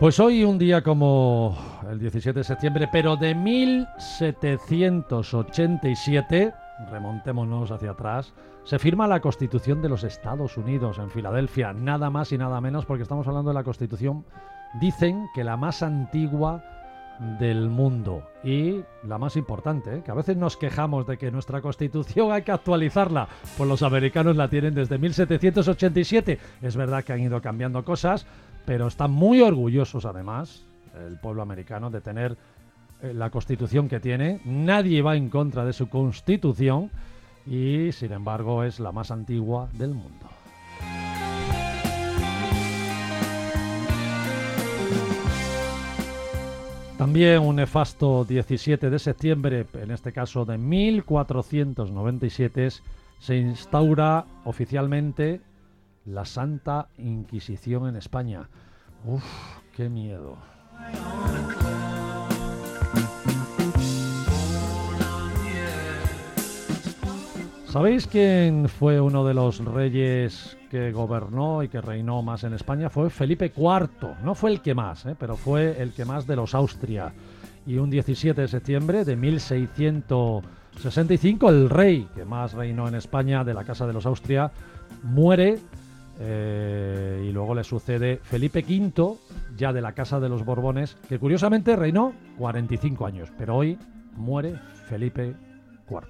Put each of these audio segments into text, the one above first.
Pues hoy, un día como el 17 de septiembre, pero de 1787, remontémonos hacia atrás, se firma la Constitución de los Estados Unidos en Filadelfia, nada más y nada menos, porque estamos hablando de la Constitución, dicen que la más antigua del mundo y la más importante, que a veces nos quejamos de que nuestra Constitución hay que actualizarla, pues los americanos la tienen desde 1787. Es verdad que han ido cambiando cosas, pero están muy orgullosos además el pueblo americano de tener la Constitución que tiene. Nadie va en contra de su Constitución y sin embargo es la más antigua del mundo. También un nefasto 17 de septiembre, en este caso de 1497, se instaura oficialmente la Santa Inquisición en España. ¡Uf, qué miedo! ¿Sabéis quién fue uno de los reyes que gobernó y que reinó más en España? Fue Felipe IV. No fue el que más, pero fue el que más de los Austria. Y un 17 de septiembre de 1665, el rey que más reinó en España de la Casa de los Austria muere, y luego le sucede Felipe V, ya de la Casa de los Borbones, que curiosamente reinó 45 años, pero hoy muere Felipe IV.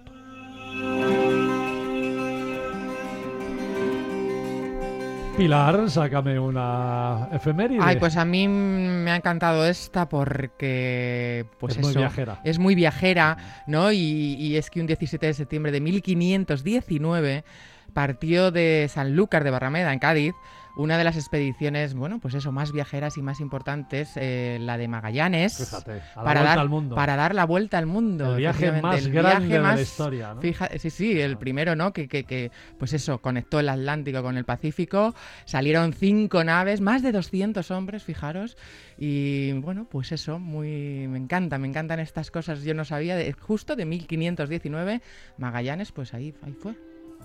Pilar, sácame una efeméride. Ay, pues a mí me ha encantado esta porque, pues es muy viajera. Es muy viajera, ¿no? Y es que un 17 de septiembre de 1519 partió de Sanlúcar de Barrameda, en Cádiz, una de las expediciones, bueno, pues eso, más viajeras y más importantes, la de Magallanes. Fíjate, al mundo. Para dar la vuelta al mundo. El viaje más grande de la historia, ¿no? Sí, el primero, ¿no? Que, pues eso, conectó el Atlántico con el Pacífico. Salieron 5 naves, más de 200 hombres, fijaros. Y bueno, pues eso, me encantan estas cosas. Yo no sabía, justo de 1519, Magallanes, pues ahí fue.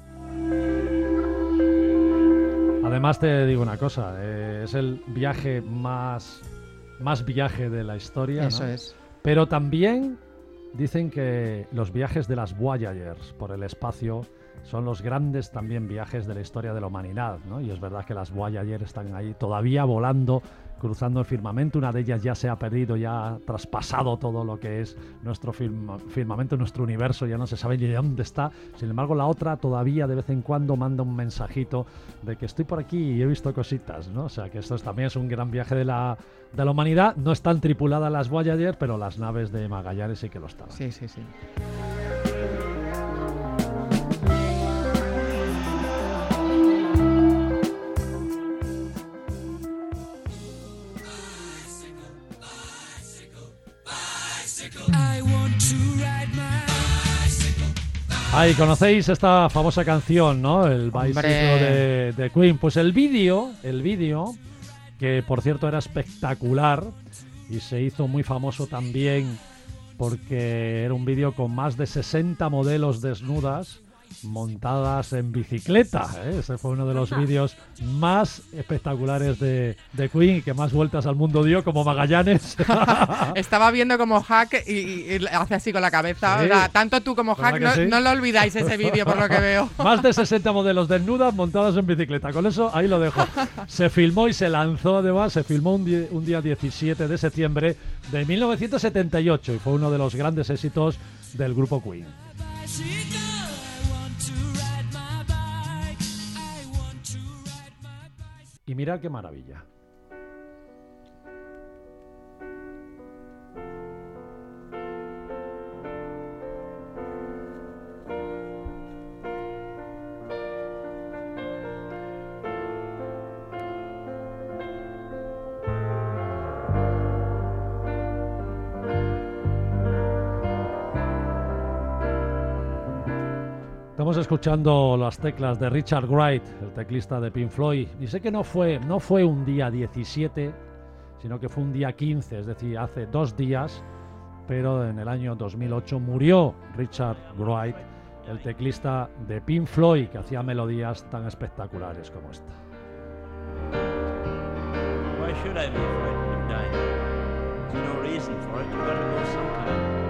Además te digo una cosa, es el viaje más viaje de la historia, Eso, ¿no? Es. Pero también dicen que los viajes de las Voyagers por el espacio son los grandes también viajes de la historia de la humanidad, ¿no? Y es verdad que las Voyagers están ahí todavía volando, cruzando el firmamento. Una de ellas ya se ha perdido, ya ha traspasado todo lo que es nuestro firmamento, nuestro universo, ya no se sabe ni de dónde está. Sin embargo, la otra todavía de vez en cuando manda un mensajito de que estoy por aquí y he visto cositas, ¿no? O sea que esto también es un gran viaje de la humanidad. No están tripuladas las Voyager, pero las naves de Magallanes sí que lo estaban. Sí. Ay, ¿conocéis esta famosa canción, no? El Bicycle de Queen. Pues el vídeo, que por cierto era espectacular y se hizo muy famoso también porque era un vídeo con más de 60 modelos desnudas montadas en bicicleta, ¿eh? Ese fue uno de los vídeos más espectaculares de Queen y que más vueltas al mundo dio, como Magallanes. Estaba viendo como Hack y hace así con la cabeza. Sí. O sea, tanto tú como Hack no lo olvidáis ese vídeo, por lo que veo. Más de 60 modelos desnudas montadas en bicicleta. Con eso ahí lo dejo. Se filmó y se lanzó, además, un día 17 de septiembre de 1978 y fue uno de los grandes éxitos del grupo Queen. Y mirad qué maravilla. Estamos escuchando las teclas de Richard Wright, el teclista de Pink Floyd. Y sé que no fue un día 17, sino que fue un día 15, es decir, hace 2 días, pero en el año 2008 murió Richard Wright, el teclista de Pink Floyd, que hacía melodías tan espectaculares como esta. Why should I be frightened of dying? reason for it. You've got to know some kind of